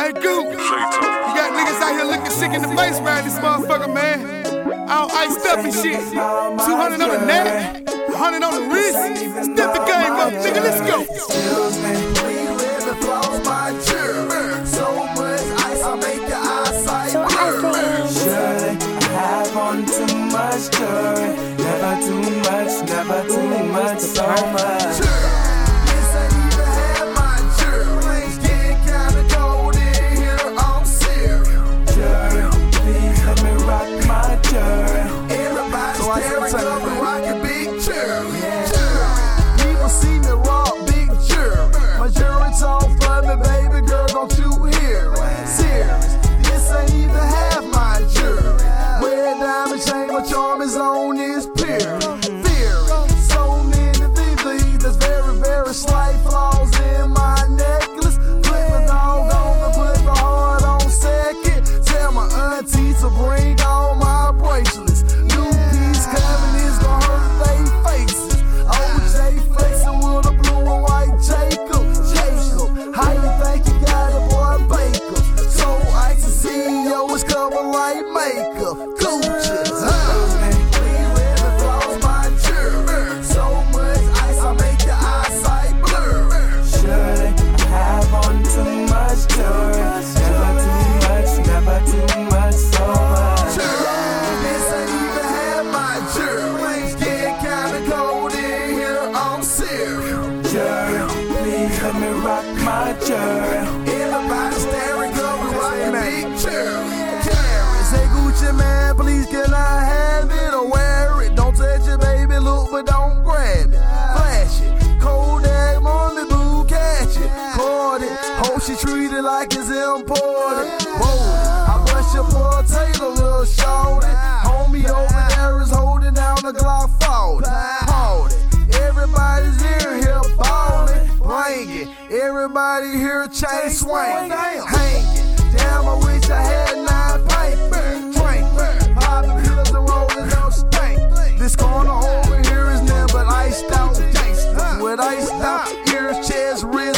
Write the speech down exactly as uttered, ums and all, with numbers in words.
Hey, Goop, you got niggas out here looking sick in the face around this motherfucker, man. All iced up and shit. two hundred on the neck, one hundred on the wrist. Step the game up, nigga, let's go. Excuse me, please let me floss my jewelry. So much ice, I make your eyesight blurry. Surely I have on too much jewelry. Never too much, never too much, so much. This ain't even half my jewelry. Getting kinda cold in here, I'm serious. Jewelry, please let me rock my jewelry. Everybody's staring up and rocking big jewelry. People see me rock big jewelry. My jewelry talk for me, baby girl, don't you hear it? Serious, this ain't even half my jewelry. Red diamond chain, my charm is on this pier. Fear, so many things, there's very, very slight flaws in my necklace. Flip a dog on and put the heart on second. Tell my auntie to bring all my bracelets. New piece coming is gonna hurt they faces. O J flexing with a blue and white Jacob. Jacob, how you think you got it, boy? Baker. So icy C E O is covered like makeup. Gucci, huh? Please let me floss my jewelry. So much ice, I make your eyesight blurry. Surely I have on too much jewelry. Never too much, never too much, so much. This ain't even half my jewelry. It's getting kinda cold in here, I'm serious. Jewelry, please let me rock my jewelry. Everybody staring, covered rocking big jewelry. Carry, say Gucci man, please can I have it or wear it? Don't touch it, baby, look but don't grab it. Flash it, Kodak, mommy boo, catch it. Caught it, hope she treat it like it's imported. Roll it, I bust your poor Taylor, little shorty. Homie over there is holding down the Glock forty. Party, everybody's here, here ballin', blanket. Everybody here chain swing, hanging. Damn, I wish I had nine paper. Drink, poppin' pills and rollin' no stank. This corner over here is nothing but iced out gangsta. With iced out ears, chest, ribs.